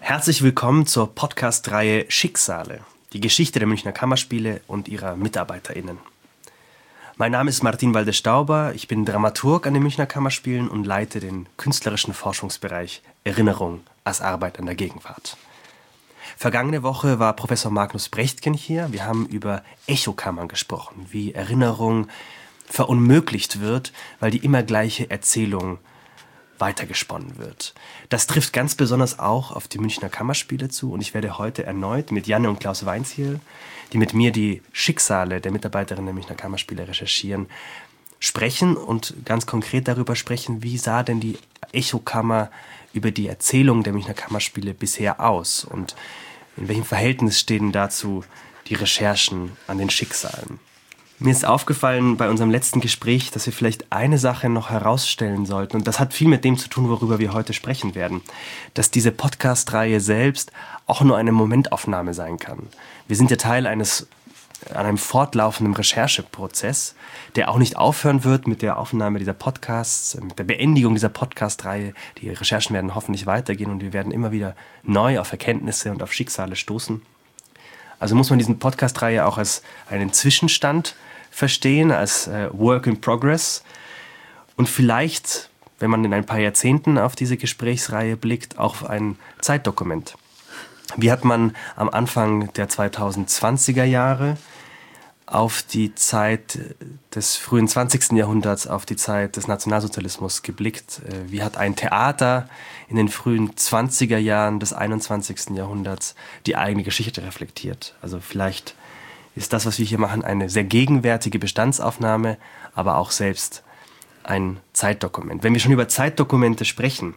Herzlich willkommen zur Podcast-Reihe Schicksale, die Geschichte der Münchner Kammerspiele und ihrer MitarbeiterInnen. Mein Name ist Martin Walde-Stauber, ich bin Dramaturg an den Münchner Kammerspielen und leite den künstlerischen Forschungsbereich Erinnerung als Arbeit an der Gegenwart. Vergangene Woche war Professor Magnus Brechtgen hier. Wir haben über Echokammern gesprochen, wie Erinnerung verunmöglicht wird, weil die immer gleiche Erzählung weitergesponnen wird. Das trifft ganz besonders auch auf die Münchner Kammerspiele zu und ich werde heute erneut mit Janne und Klaus Weinzierl, die mit mir die Schicksale der Mitarbeiterinnen der Münchner Kammerspiele recherchieren, sprechen und ganz konkret darüber sprechen, wie sah denn die Echokammer über die Erzählung der Münchner Kammerspiele bisher aus und in welchem Verhältnis stehen dazu die Recherchen an den Schicksalen. Mir ist aufgefallen bei unserem letzten Gespräch, dass wir vielleicht eine Sache noch herausstellen sollten. Und das hat viel mit dem zu tun, worüber wir heute sprechen werden. Dass diese Podcast-Reihe selbst auch nur eine Momentaufnahme sein kann. Wir sind ja Teil an einem fortlaufenden Rechercheprozess, der auch nicht aufhören wird mit der Aufnahme dieser Podcasts, mit der Beendigung dieser Podcast-Reihe. Die Recherchen werden hoffentlich weitergehen und wir werden immer wieder neu auf Erkenntnisse und auf Schicksale stoßen. Also muss man diesen Podcast-Reihe auch als einen Zwischenstand verstehen, als Work in Progress. Und vielleicht, wenn man in ein paar Jahrzehnten auf diese Gesprächsreihe blickt, auch ein Zeitdokument. Wie hat man am Anfang der 2020er Jahre auf die Zeit des frühen 20. Jahrhunderts, auf die Zeit des Nationalsozialismus geblickt? Wie hat ein Theater in den frühen 20er Jahren des 21. Jahrhunderts die eigene Geschichte reflektiert? Also vielleicht ist das, was wir hier machen, eine sehr gegenwärtige Bestandsaufnahme, aber auch selbst ein Zeitdokument. Wenn wir schon über Zeitdokumente sprechen,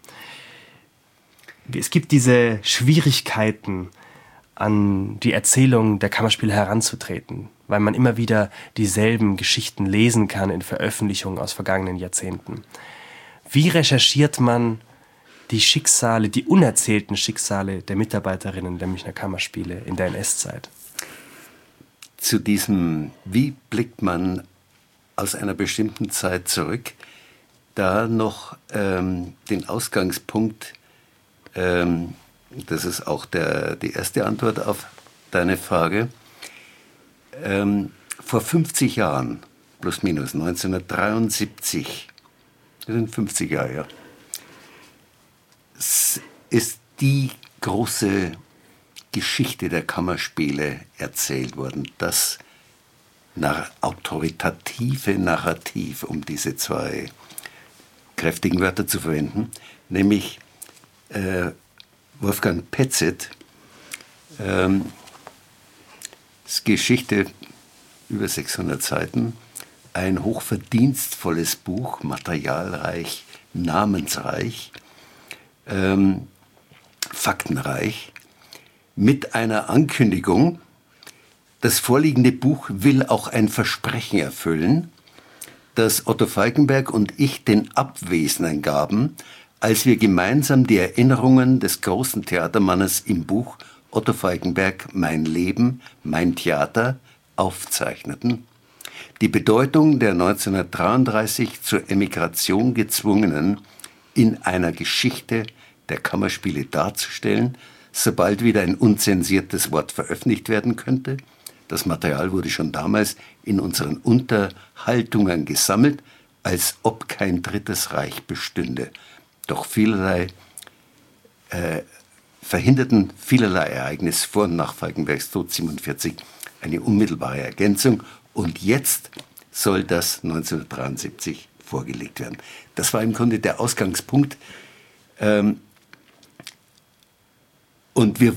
es gibt diese Schwierigkeiten, an die Erzählung der Kammerspiele heranzutreten, weil man immer wieder dieselben Geschichten lesen kann in Veröffentlichungen aus vergangenen Jahrzehnten. Wie recherchiert man die Schicksale, die unerzählten Schicksale der Mitarbeiterinnen der Münchner Kammerspiele in der NS-Zeit? Zu diesem, wie blickt man aus einer bestimmten Zeit zurück, da noch den Ausgangspunkt, das ist auch die erste Antwort auf deine Frage. Vor 50 Jahren, plus minus, 1973, das sind 50 Jahre, ja, ist die große Geschichte der Kammerspiele erzählt worden. Das autoritative Narrativ, um diese zwei kräftigen Wörter zu verwenden, nämlich Wolfgang Petzet, Geschichte über 600 Seiten, ein hochverdienstvolles Buch, materialreich, namensreich, faktenreich, mit einer Ankündigung, das vorliegende Buch will auch ein Versprechen erfüllen, das Otto Falkenberg und ich den Abwesenden gaben, als wir gemeinsam die Erinnerungen des großen Theatermannes im Buch Otto Falkenberg Mein Leben, mein Theater aufzeichneten. Die Bedeutung der 1933 zur Emigration gezwungenen in einer Geschichte der Kammerspiele darzustellen, sobald wieder ein unzensiertes Wort veröffentlicht werden könnte. Das Material wurde schon damals in unseren Unterhaltungen gesammelt, als ob kein Drittes Reich bestünde. Doch verhinderten vielerlei Ereignisse vor und nach Falkenbergs Tod 1947 eine unmittelbare Ergänzung. Und jetzt soll das 1973 vorgelegt werden. Das war im Grunde der Ausgangspunkt. Und wir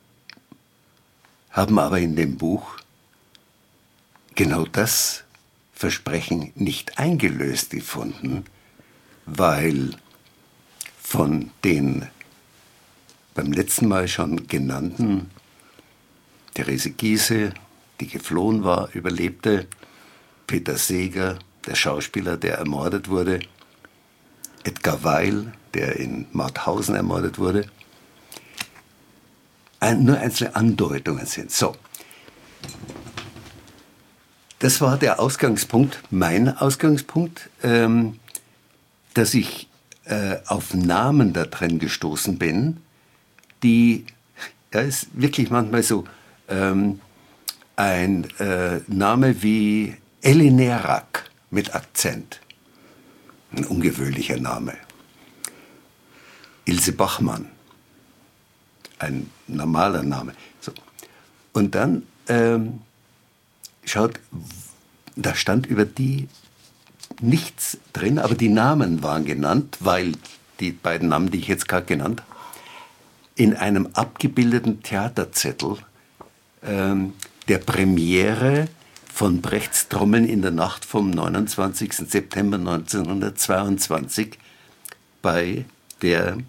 haben aber in dem Buch genau das Versprechen nicht eingelöst gefunden, weil von den beim letzten Mal schon genannten Therese Giehse, die geflohen war, überlebte, Peter Seeger, der Schauspieler, der ermordet wurde, Edgar Weil, der in Mauthausen ermordet wurde, nur einzelne Andeutungen sind. So. Das war der Ausgangspunkt, mein Ausgangspunkt, dass ich auf Namen da drin gestoßen bin, die, ja, ist wirklich manchmal so, ein Name wie Elinerak mit Akzent. Ein ungewöhnlicher Name. Ilse Bachmann. Ein normaler Name. So. Und dann schaut, da stand über die nichts drin, aber die Namen waren genannt, weil die beiden Namen, die ich jetzt gerade genannt habe, in einem abgebildeten Theaterzettel der Premiere von Brechts Trommeln in der Nacht vom 29. September 1922 bei der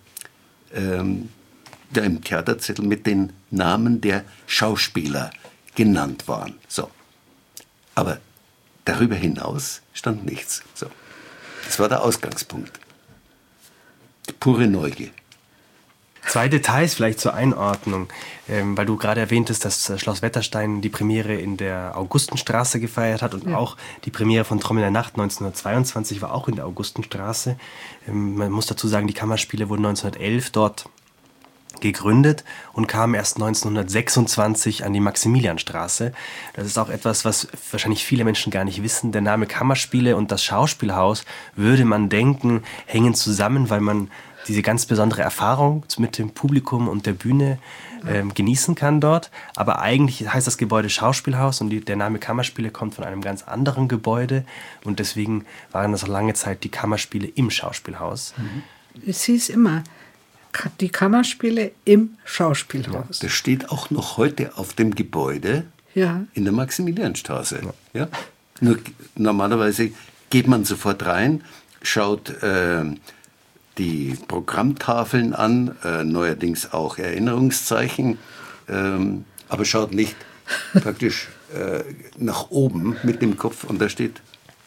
im Theaterzettel mit den Namen der Schauspieler genannt waren. So. Aber darüber hinaus stand nichts. So. Das war der Ausgangspunkt. Die pure Neugier. 2 Details vielleicht zur Einordnung, weil du gerade erwähntest, dass Schloss Wetterstein die Premiere in der Augustenstraße gefeiert hat und auch die Premiere von Trommel der Nacht 1922 war auch in der Augustenstraße. Man muss dazu sagen, die Kammerspiele wurden 1911 dort gegründet und kamen erst 1926 an die Maximilianstraße. Das ist auch etwas, was wahrscheinlich viele Menschen gar nicht wissen. Der Name Kammerspiele und das Schauspielhaus, würde man denken, hängen zusammen, weil man diese ganz besondere Erfahrung mit dem Publikum und der Bühne genießen kann dort. Aber eigentlich heißt das Gebäude Schauspielhaus und der Name Kammerspiele kommt von einem ganz anderen Gebäude. Und deswegen waren das auch lange Zeit die Kammerspiele im Schauspielhaus. Es hieß immer, die Kammerspiele im Schauspielhaus. Ja, das steht auch noch heute auf dem Gebäude in der Maximilianstraße. Ja. Nur normalerweise geht man sofort rein, schaut die Programmtafeln an, neuerdings auch Erinnerungszeichen, aber schaut nicht praktisch nach oben mit dem Kopf und da steht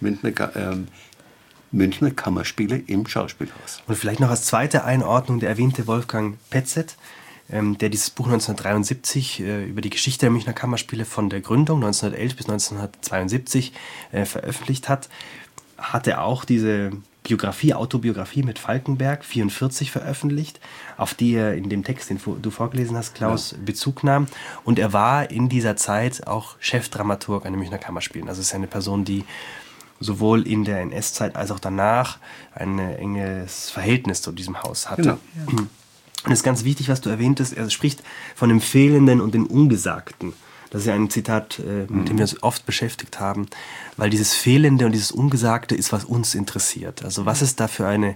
Münchner Kammerspiele im Schauspielhaus. Und vielleicht noch als zweite Einordnung der erwähnte Wolfgang Petzet, der dieses Buch 1973 über die Geschichte der Münchner Kammerspiele von der Gründung 1911 bis 1972 veröffentlicht hat, hatte auch diese Autobiografie mit Falkenberg 1944 veröffentlicht, auf die er in dem Text, den du vorgelesen hast, Klaus, Bezug nahm. Und er war in dieser Zeit auch Chefdramaturg an den Münchner Kammerspielen. Also es ist eine Person, die sowohl in der NS-Zeit als auch danach ein enges Verhältnis zu diesem Haus hatte. Genau. Und es ist ganz wichtig, was du erwähntest, er spricht von dem Fehlenden und dem Ungesagten. Das ist ja ein Zitat, mit dem wir uns oft beschäftigt haben, weil dieses Fehlende und dieses Ungesagte ist, was uns interessiert. Also was ist da für eine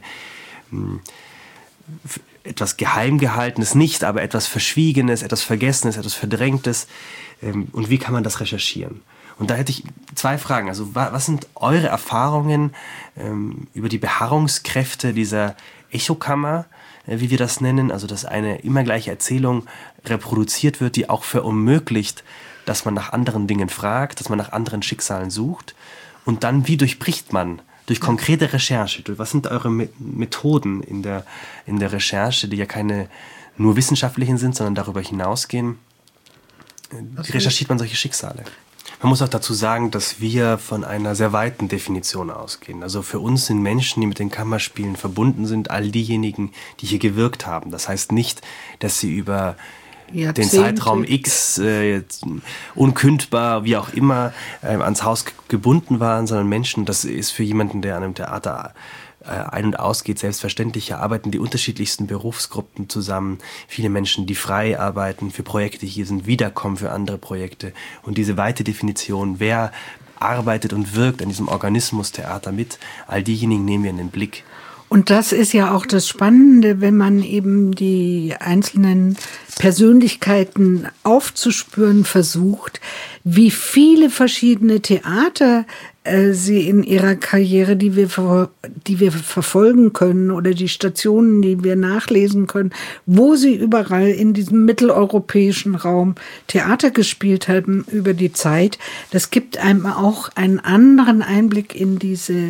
etwas geheim gehaltenes, nicht, aber etwas Verschwiegenes, etwas Vergessenes, etwas Verdrängtes und wie kann man das recherchieren? Und da hätte ich 2 Fragen. Also was sind eure Erfahrungen über die Beharrungskräfte dieser Echokammer, wie wir das nennen, also dass eine immer gleiche Erzählung reproduziert wird, die auch verunmöglicht, dass man nach anderen Dingen fragt, dass man nach anderen Schicksalen sucht und dann, wie durchbricht man durch konkrete Recherche, was sind eure Methoden in der Recherche, die ja keine nur wissenschaftlichen sind, sondern darüber hinausgehen, wie recherchiert man solche Schicksale? Man muss auch dazu sagen, dass wir von einer sehr weiten Definition ausgehen. Also für uns sind Menschen, die mit den Kammerspielen verbunden sind, all diejenigen, die hier gewirkt haben. Das heißt nicht, dass sie über den Zeitraum X unkündbar, wie auch immer, ans Haus gebunden waren, sondern Menschen, das ist für jemanden, der an einem Theater ein- und ausgeht, selbstverständlich. Hier arbeiten die unterschiedlichsten Berufsgruppen zusammen. Viele Menschen, die frei arbeiten für Projekte hier sind, wiederkommen für andere Projekte. Und diese weite Definition, wer arbeitet und wirkt an diesem Organismus Theater mit, all diejenigen nehmen wir in den Blick. Und das ist ja auch das Spannende, wenn man eben die einzelnen Persönlichkeiten aufzuspüren versucht, wie viele verschiedene Theater sie in ihrer Karriere, die wir verfolgen können oder die Stationen, die wir nachlesen können, wo sie überall in diesem mitteleuropäischen Raum Theater gespielt haben über die Zeit. Das gibt einem auch einen anderen Einblick in diese,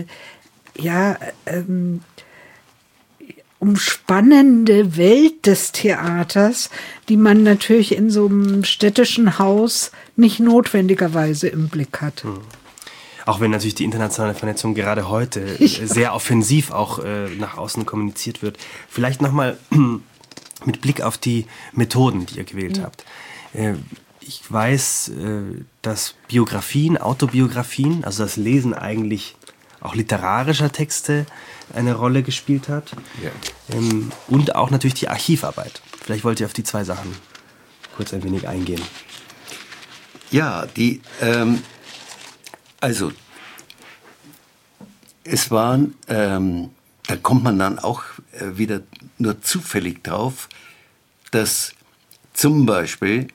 umspannende Welt des Theaters, die man natürlich in so einem städtischen Haus nicht notwendigerweise im Blick hat. Auch wenn natürlich die internationale Vernetzung gerade heute sehr offensiv auch nach außen kommuniziert wird. Vielleicht nochmal mit Blick auf die Methoden, die ihr gewählt habt. Ich weiß, dass Biografien, Autobiografien, also das Lesen eigentlich auch literarischer Texte eine Rolle gespielt hat. Ja. Und auch natürlich die Archivarbeit. Vielleicht wollt ihr auf die zwei Sachen kurz ein wenig eingehen. Ja, also es waren, da kommt man dann auch wieder nur zufällig drauf, dass zum Beispiel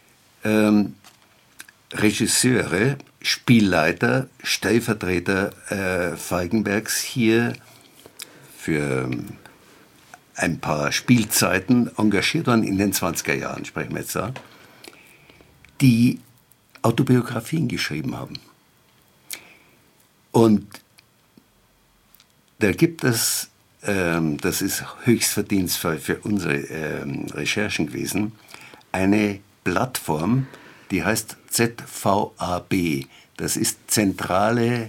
Regisseure, Spielleiter, Stellvertreter Falkenbergs hier für ein paar Spielzeiten engagiert waren, in den 20er Jahren, sprechen wir jetzt da, die Autobiografien geschrieben haben. Und da gibt es, das ist höchst verdienstvoll für unsere Recherchen gewesen, eine Plattform, die heißt ZVAB. Das ist Zentrale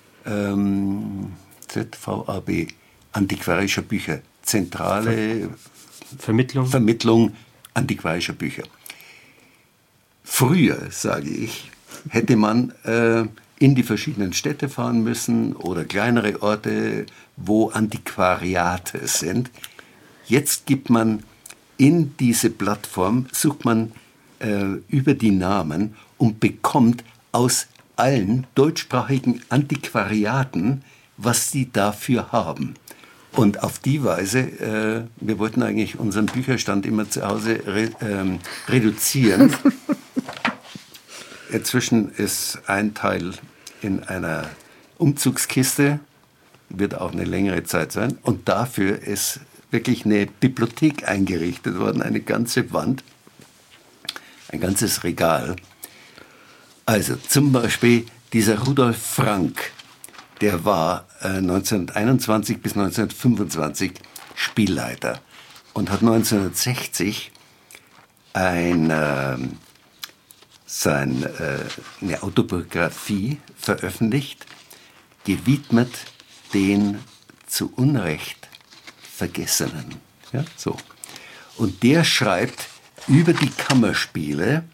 ZVAB, antiquarischer Bücher. Zentrale Vermittlung antiquarischer Bücher. Früher, sage ich, hätte man in die verschiedenen Städte fahren müssen oder kleinere Orte, wo Antiquariate sind. Jetzt gibt man in diese Plattform, sucht man über die Namen und bekommt aus allen deutschsprachigen Antiquariaten, was sie dafür haben. Und auf die Weise, wir wollten eigentlich unseren Bücherstand immer zu Hause reduzieren. Inzwischen ist ein Teil in einer Umzugskiste, wird auch eine längere Zeit sein. Und dafür ist wirklich eine Bibliothek eingerichtet worden, eine ganze Wand, ein ganzes Regal. Also zum Beispiel dieser Rudolf Frank, der war 1921 bis 1925 Spielleiter und hat 1960 eine Autobiografie veröffentlicht, gewidmet den zu Unrecht Vergessenen. Ja, so. Und der schreibt über die Kammerspiele,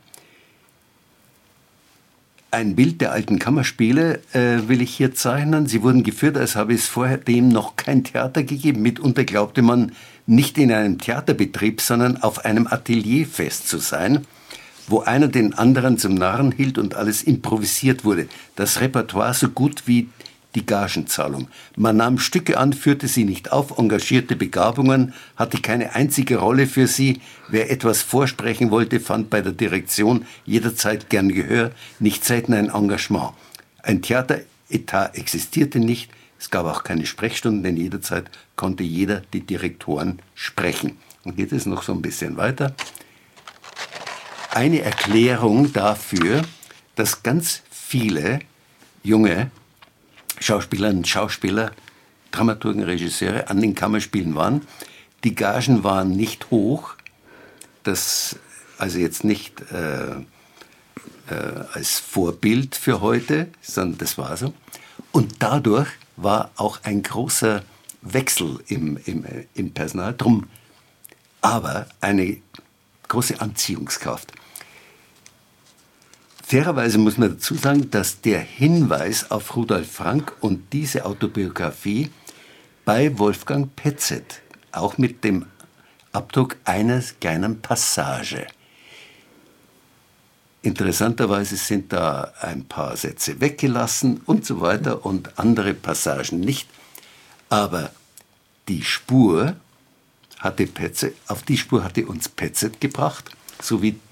ein Bild der alten Kammerspiele will ich hier zeichnen. Sie wurden geführt, als habe es vorher dem noch kein Theater gegeben. Mitunter glaubte man, nicht in einem Theaterbetrieb, sondern auf einem Atelierfest zu sein, wo einer den anderen zum Narren hielt und alles improvisiert wurde. Das Repertoire so gut wie die Gagenzahlung. Man nahm Stücke an, führte sie nicht auf, engagierte Begabungen, hatte keine einzige Rolle für sie. Wer etwas vorsprechen wollte, fand bei der Direktion jederzeit gern Gehör, nicht selten ein Engagement. Ein Theateretat existierte nicht, es gab auch keine Sprechstunden, denn jederzeit konnte jeder die Direktoren sprechen. Und geht es noch so ein bisschen weiter. Eine Erklärung dafür, dass ganz viele junge Schauspielerinnen und Schauspieler, Dramaturgen, Regisseure an den Kammerspielen waren. Die Gagen waren nicht hoch, das also jetzt nicht als Vorbild für heute, sondern das war so. Und dadurch war auch ein großer Wechsel im Personal, drum aber eine große Anziehungskraft. Fairerweise muss man dazu sagen, dass der Hinweis auf Rudolf Frank und diese Autobiografie bei Wolfgang Petzet, auch mit dem Abdruck einer kleinen Passage. Interessanterweise sind da ein paar Sätze weggelassen und so weiter und andere Passagen nicht. Aber die Spur hatte Petzet, auf die Spur hatte uns Petzet gebracht, so wie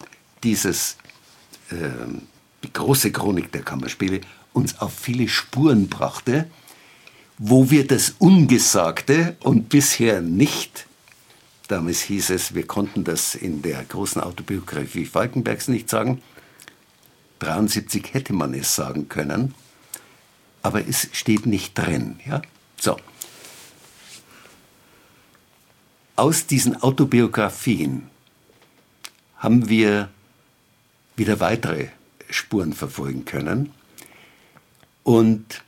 die große Chronik der Kammerspiele uns auf viele Spuren brachte, wo wir das Ungesagte und bisher nicht, damals hieß es, wir konnten das in der großen Autobiografie Falkenbergs nicht sagen, 1973 hätte man es sagen können, aber es steht nicht drin. Ja? So. Aus diesen Autobiografien haben wir wieder weitere Spuren verfolgen können. Und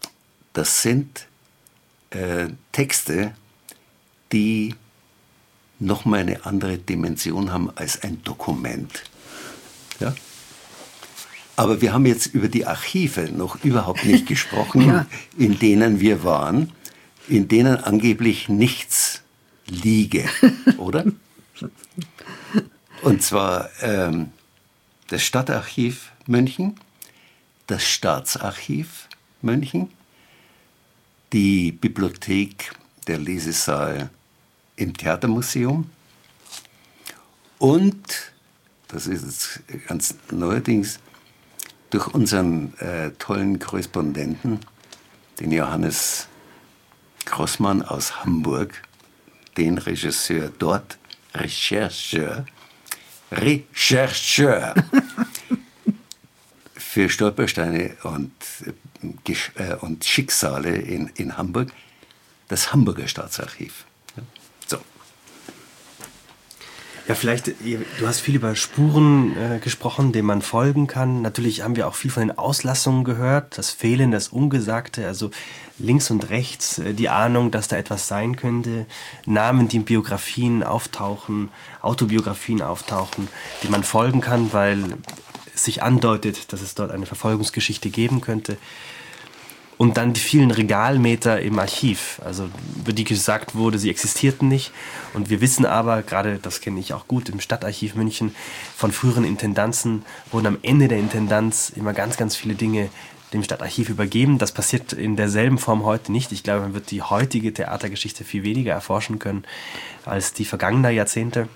das sind Texte, die nochmal eine andere Dimension haben als ein Dokument. Ja? Aber wir haben jetzt über die Archive noch überhaupt nicht gesprochen, ja, in denen wir waren, in denen angeblich nichts liege, oder? Und zwar das Stadtarchiv München, das Staatsarchiv München, die Bibliothek, der Lesesaal im Theatermuseum und, das ist jetzt ganz neuerdings, durch unseren tollen Korrespondenten, den Johannes Grossmann aus Hamburg, den Regisseur dort, Rechercheur für Stolpersteine und Schicksale in Hamburg, das Hamburger Staatsarchiv. Ja, so. Ja, vielleicht, du hast viel über Spuren gesprochen, denen man folgen kann. Natürlich haben wir auch viel von den Auslassungen gehört, das Fehlen, das Ungesagte, also links und rechts die Ahnung, dass da etwas sein könnte, Namen, die in Biografien auftauchen, Autobiografien auftauchen, die man folgen kann, weil es sich andeutet, dass es dort eine Verfolgungsgeschichte geben könnte. Und dann die vielen Regalmeter im Archiv, also über die gesagt wurde, sie existierten nicht. Und wir wissen aber, gerade das kenne ich auch gut, im Stadtarchiv München, von früheren Intendanzen wurden am Ende der Intendanz immer ganz, ganz viele Dinge dem Stadtarchiv übergeben. Das passiert in derselben Form heute nicht. Ich glaube, man wird die heutige Theatergeschichte viel weniger erforschen können als die vergangener Jahrzehnte.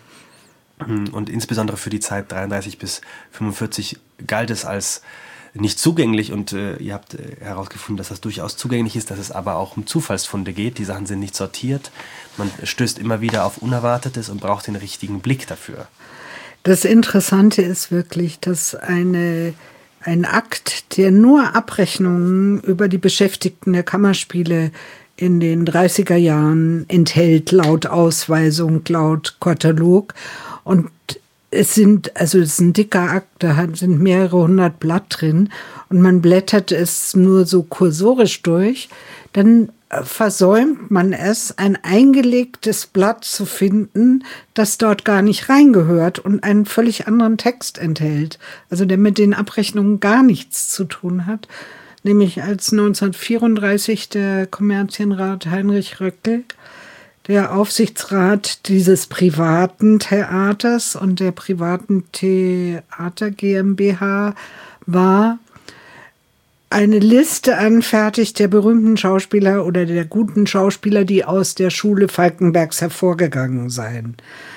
Und insbesondere für die Zeit 33 bis 45 galt es als nicht zugänglich und ihr habt herausgefunden, dass das durchaus zugänglich ist, dass es aber auch um Zufallsfunde geht. Die Sachen sind nicht sortiert. Man stößt immer wieder auf Unerwartetes und braucht den richtigen Blick dafür. Das Interessante ist wirklich, dass ein Akt, der nur Abrechnungen über die Beschäftigten der Kammerspiele in den 30er Jahren enthält, laut Ausweisung, laut Katalog. Und es ist ein dicker Akt, da sind mehrere hundert Blatt drin und man blättert es nur so kursorisch durch, dann versäumt man es, ein eingelegtes Blatt zu finden, das dort gar nicht reingehört und einen völlig anderen Text enthält, also der mit den Abrechnungen gar nichts zu tun hat. Nämlich als 1934 der Kommerzienrat Heinrich Röckel der Aufsichtsrat dieses privaten Theaters und der privaten Theater GmbH war, eine Liste anfertigt der berühmten Schauspieler oder der guten Schauspieler, die aus der Schule Falkenbergs hervorgegangen seien.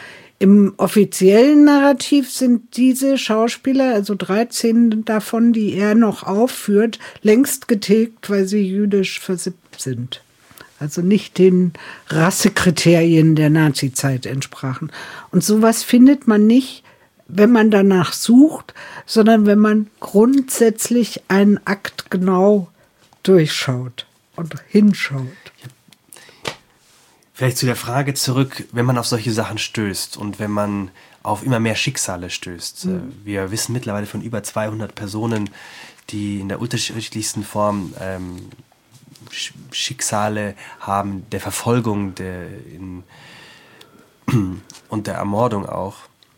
Im offiziellen Narrativ sind diese Schauspieler, also 13 davon, die er noch aufführt, längst getilgt, weil sie jüdisch versippt sind. Also nicht den Rassekriterien der Nazizeit entsprachen. Und sowas findet man nicht, wenn man danach sucht, sondern wenn man grundsätzlich einen Akt genau durchschaut und hinschaut. Vielleicht zu der Frage zurück, wenn man auf solche Sachen stößt und wenn man auf immer mehr Schicksale stößt. Wir wissen mittlerweile von über 200 Personen, die in der unterschiedlichsten Form Schicksale haben, der Verfolgung und der Ermordung auch.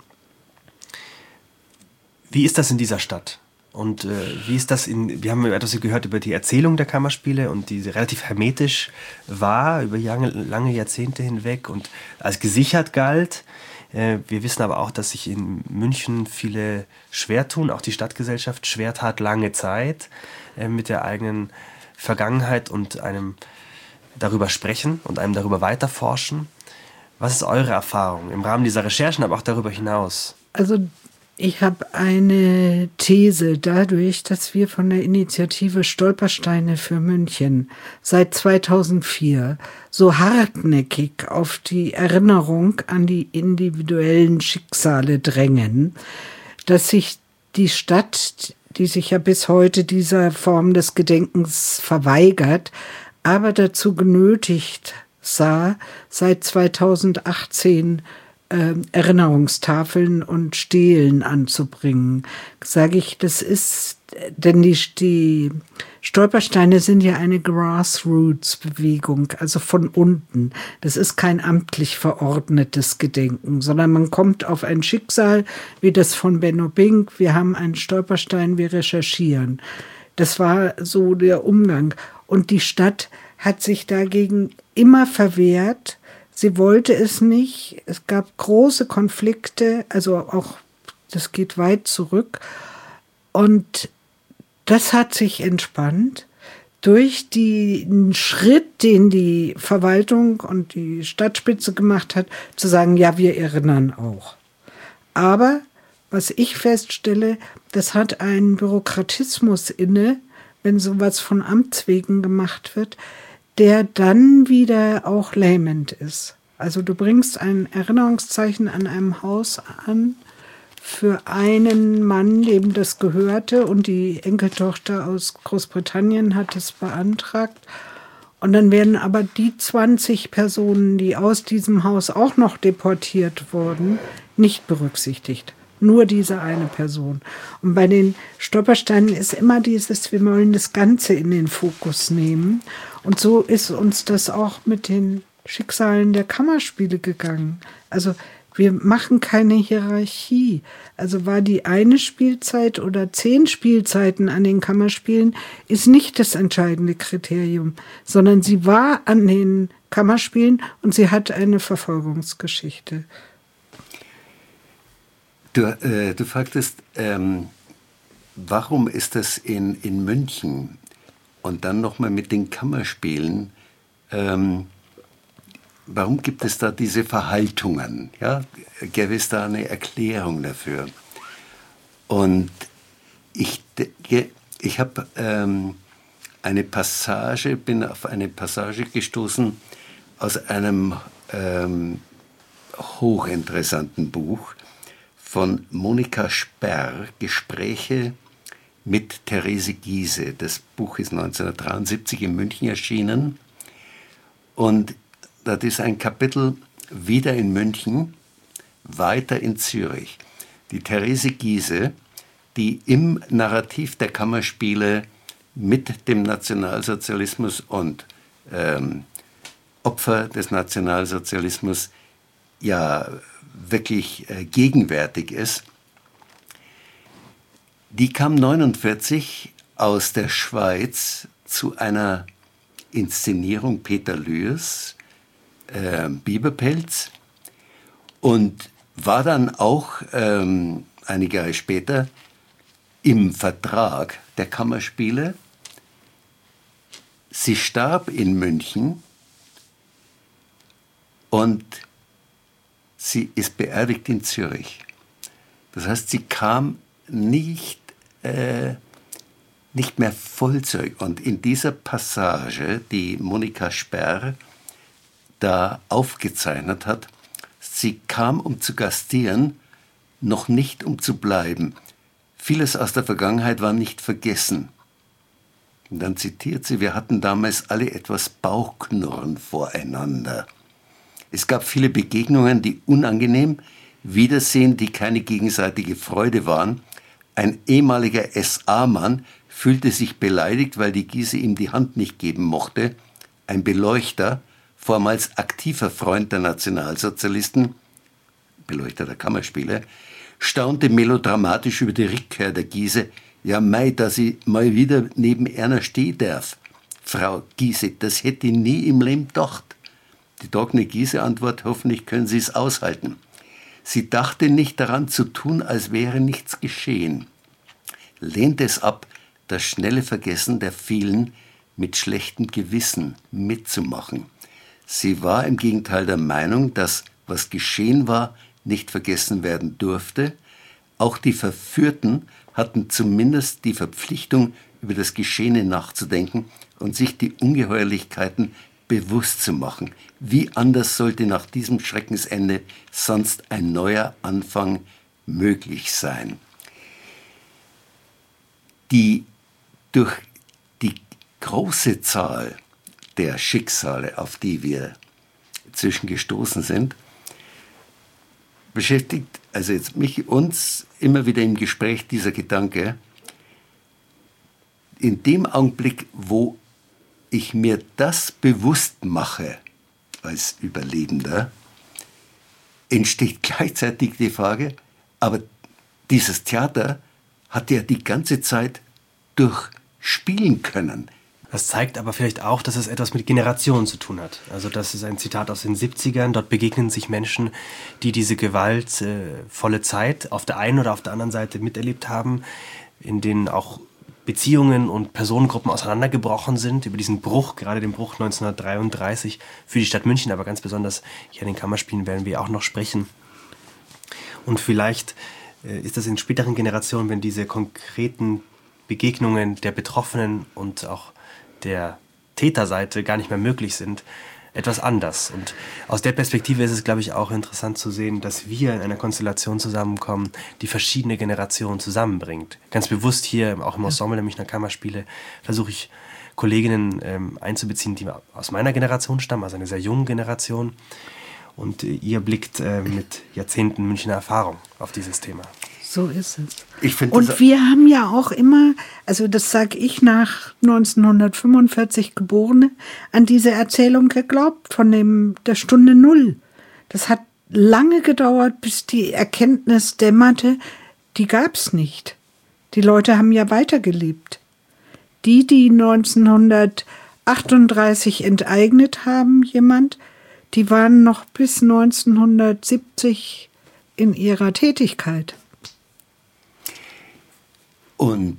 Wie ist das in dieser Stadt? Und wie ist das wir haben etwas gehört über die Erzählung der Kammerspiele und die relativ hermetisch war, über lange Jahrzehnte hinweg und als gesichert galt. Wir wissen aber auch, dass sich in München viele schwer tun, auch die Stadtgesellschaft schwer tat lange Zeit mit der eigenen Vergangenheit und einem darüber sprechen und einem darüber weiterforschen. Was ist eure Erfahrung im Rahmen dieser Recherchen, aber auch darüber hinaus? Also ich habe eine These dadurch, dass wir von der Initiative Stolpersteine für München seit 2004 so hartnäckig auf die Erinnerung an die individuellen Schicksale drängen, dass sich die Stadt, die sich ja bis heute dieser Form des Gedenkens verweigert, aber dazu genötigt sah, seit 2018 Erinnerungstafeln und Stelen anzubringen. Sage ich, das ist, denn die Stolpersteine sind ja eine Grassroots-Bewegung, also von unten. Das ist kein amtlich verordnetes Gedenken, sondern man kommt auf ein Schicksal, wie das von Benno Bink. Wir haben einen Stolperstein, wir recherchieren. Das war so der Umgang. Und die Stadt hat sich dagegen immer verwehrt. Sie wollte es nicht. Es gab große Konflikte, also auch, das geht weit zurück. Und das hat sich entspannt durch den Schritt, den die Verwaltung und die Stadtspitze gemacht hat, zu sagen, ja, wir erinnern auch. Aber was ich feststelle, das hat einen Bürokratismus inne, wenn sowas von Amts wegen gemacht wird, der dann wieder auch lähmend ist. Also du bringst ein Erinnerungszeichen an einem Haus an für einen Mann, dem das gehörte, und die Enkeltochter aus Großbritannien hat es beantragt. Und dann werden aber die 20 Personen, die aus diesem Haus auch noch deportiert wurden, nicht berücksichtigt. Nur diese eine Person. Und bei den Stolpersteinen ist immer dieses, wir wollen das Ganze in den Fokus nehmen. Und so ist uns das auch mit den Schicksalen der Kammerspiele gegangen. Also wir machen keine Hierarchie. Also war die eine Spielzeit oder 10 Spielzeiten an den Kammerspielen, ist nicht das entscheidende Kriterium, sondern sie war an den Kammerspielen und sie hat eine Verfolgungsgeschichte. Du fragtest, warum ist das in München und dann nochmal mit den Kammerspielen, warum gibt es da diese Verhaltungen? Ja? Gäbe es da eine Erklärung dafür? Und ich habe bin auf eine Passage gestoßen aus einem hochinteressanten Buch von Monika Sperr, Gespräche mit Therese Giehse. Das Buch ist 1973 in München erschienen. Und das ist ein Kapitel wieder in München, weiter in Zürich. Die Therese Giehse, die im Narrativ der Kammerspiele mit dem Nationalsozialismus und Opfer des Nationalsozialismus ja wirklich gegenwärtig ist, die kam 1949 aus der Schweiz zu einer Inszenierung Peter Lührs, Biberpelz, und war dann auch einige Jahre später im Vertrag der Kammerspiele. Sie starb in München und sie ist beerdigt in Zürich. Das heißt, sie kam nicht mehr Vollzeug. Und in dieser Passage, die Monika Sperr da aufgezeichnet hat, sie kam, um zu gastieren, noch nicht um zu bleiben. Vieles aus der Vergangenheit war nicht vergessen. Und dann zitiert sie, wir hatten damals alle etwas Bauchknurren voreinander. Es gab viele Begegnungen, die unangenehm, Wiedersehen, die keine gegenseitige Freude waren. Ein ehemaliger SA-Mann fühlte sich beleidigt, weil die Giehse ihm die Hand nicht geben mochte. Ein Beleuchter, vormals aktiver Freund der Nationalsozialisten, Beleuchter der Kammerspiele, staunte melodramatisch über die Rückkehr der Giehse. Ja, mei, dass ich mal wieder neben einer stehen darf. Frau Giehse, das hätte ich nie im Leben gedacht. Die trockene Giehse-Antwort, hoffentlich können Sie es aushalten. Sie dachte nicht daran zu tun, als wäre nichts geschehen. Lehnte es ab, das schnelle Vergessen der vielen mit schlechtem Gewissen mitzumachen. Sie war im Gegenteil der Meinung, dass, was geschehen war, nicht vergessen werden durfte. Auch die Verführten hatten zumindest die Verpflichtung, über das Geschehene nachzudenken und sich die Ungeheuerlichkeiten bewusst zu machen. Wie anders sollte nach diesem Schreckensende sonst ein neuer Anfang möglich sein? Durch die große Zahl der Schicksale, auf die wir inzwischen gestoßen sind, beschäftigt also jetzt uns immer wieder im Gespräch dieser Gedanke, in dem Augenblick, wo ich mir das bewusst mache als Überlebender, entsteht gleichzeitig die Frage, aber dieses Theater hat ja die ganze Zeit durchspielen können. Das zeigt aber vielleicht auch, dass es etwas mit Generationen zu tun hat. Also das ist ein Zitat aus den 70ern. Dort begegnen sich Menschen, die diese gewaltvolle Zeit auf der einen oder auf der anderen Seite miterlebt haben, in denen auch Beziehungen und Personengruppen auseinandergebrochen sind, über diesen Bruch, gerade den Bruch 1933 für die Stadt München, aber ganz besonders hier in den Kammerspielen werden wir auch noch sprechen. Und vielleicht ist das in späteren Generationen, wenn diese konkreten Begegnungen der Betroffenen und auch der Täterseite gar nicht mehr möglich sind, etwas anders. Und aus der Perspektive ist es, glaube ich, auch interessant zu sehen, dass wir in einer Konstellation zusammenkommen, die verschiedene Generationen zusammenbringt. Ganz bewusst hier, auch im Ensemble der Münchner Kammerspiele, versuche ich Kolleginnen einzubeziehen, die aus meiner Generation stammen, also einer sehr jungen Generation. Und ihr blickt mit Jahrzehnten Münchner Erfahrung auf dieses Thema. So ist es. Und wir haben ja auch immer, also das sage ich nach 1945 Geborene, an diese Erzählung geglaubt von der Stunde Null. Das hat lange gedauert, bis die Erkenntnis dämmerte, die gab es nicht. Die Leute haben ja weitergelebt. Die 1938 enteignet haben, die waren noch bis 1970 in ihrer Tätigkeit. Und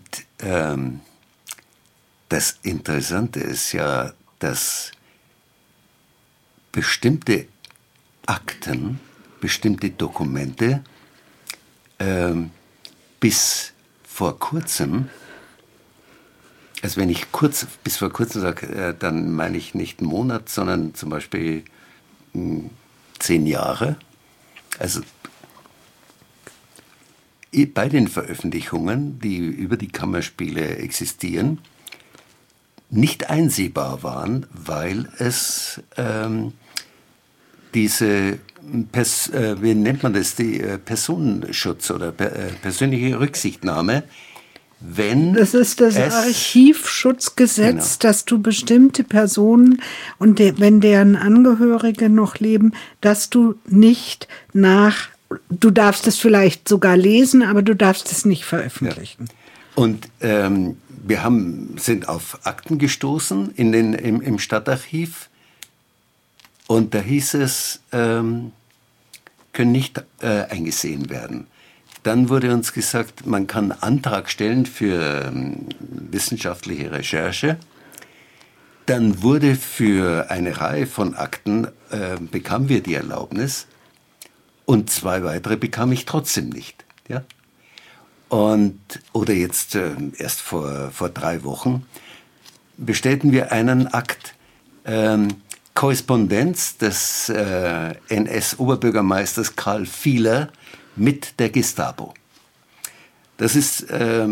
das Interessante ist ja, dass bestimmte Akten, bestimmte Dokumente bis vor kurzem, also wenn ich bis vor kurzem sage, dann meine ich nicht einen Monat, sondern zum Beispiel 10 Jahre, also bei den Veröffentlichungen, die über die Kammerspiele existieren, nicht einsehbar waren, weil es diese, wie nennt man das, die Personenschutz oder persönliche Rücksichtnahme, wenn das ist das Archivschutzgesetz, genau, dass du bestimmte Personen und wenn deren Angehörige noch leben, dass du nicht du darfst es vielleicht sogar lesen, aber du darfst es nicht veröffentlichen. Ja. Und wir sind auf Akten gestoßen im Stadtarchiv und da hieß es, können nicht eingesehen werden. Dann wurde uns gesagt, man kann Antrag stellen für wissenschaftliche Recherche. Dann wurde für eine Reihe von Akten, bekamen wir die Erlaubnis, und 2 weitere bekam ich trotzdem nicht. Ja? Oder jetzt erst vor 3 Wochen bestellten wir einen Akt, Korrespondenz des NS-Oberbürgermeisters Karl Fieler mit der Gestapo. Das ist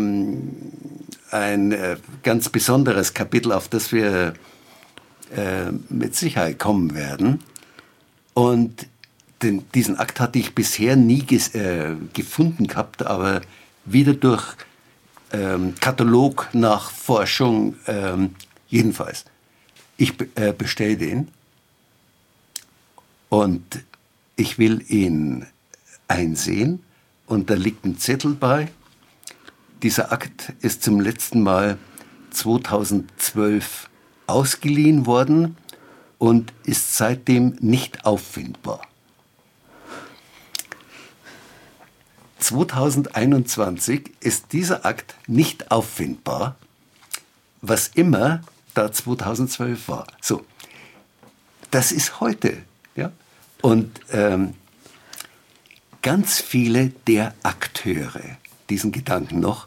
ein ganz besonderes Kapitel, auf das wir mit Sicherheit kommen werden. Und diesen Akt hatte ich bisher nie gefunden gehabt, aber wieder durch Katalog, Nachforschung, jedenfalls. Ich bestelle den und ich will ihn einsehen und da liegt ein Zettel bei. Dieser Akt ist zum letzten Mal 2012 ausgeliehen worden und ist seitdem nicht auffindbar. 2021 ist dieser Akt nicht auffindbar, was immer da 2012 war. So, das ist heute. Ja? Und ganz viele der Akteure, diesen Gedanken noch,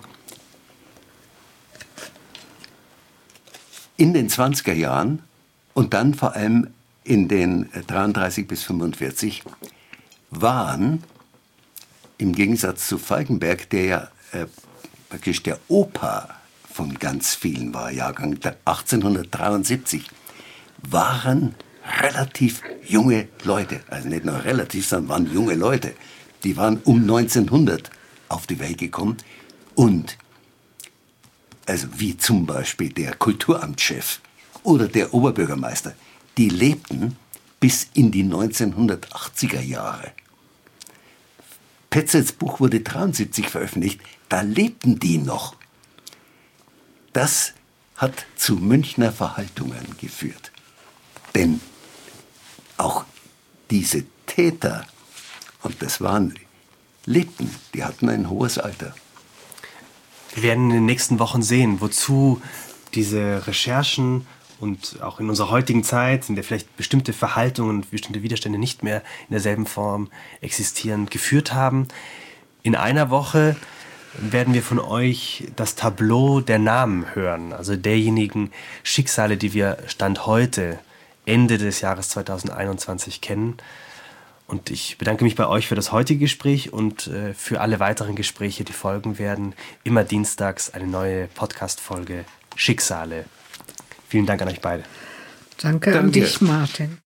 in den 20er Jahren und dann vor allem in den 33 bis 45 waren, im Gegensatz zu Falkenberg, der ja praktisch der Opa von ganz vielen war, Jahrgang 1873, waren relativ junge Leute. Also nicht nur relativ, sondern waren junge Leute. Die waren um 1900 auf die Welt gekommen. Und, also wie zum Beispiel der Kulturamtschef oder der Oberbürgermeister, die lebten bis in die 1980er Jahre. Petzels Buch wurde 1973 veröffentlicht, da lebten die noch. Das hat zu Münchner Verhaltungen geführt. Denn auch diese Täter, und das waren, lebten, die hatten ein hohes Alter. Wir werden in den nächsten Wochen sehen, wozu diese Recherchen und auch in unserer heutigen Zeit, in der vielleicht bestimmte Verhaltungen und bestimmte Widerstände nicht mehr in derselben Form existieren, geführt haben. In einer Woche werden wir von euch das Tableau der Namen hören, also derjenigen Schicksale, die wir Stand heute, Ende des Jahres 2021 kennen. Und ich bedanke mich bei euch für das heutige Gespräch und für alle weiteren Gespräche, die folgen werden. Immer dienstags eine neue Podcast-Folge Schicksale. Vielen Dank an euch beide. Danke an dich, Martin.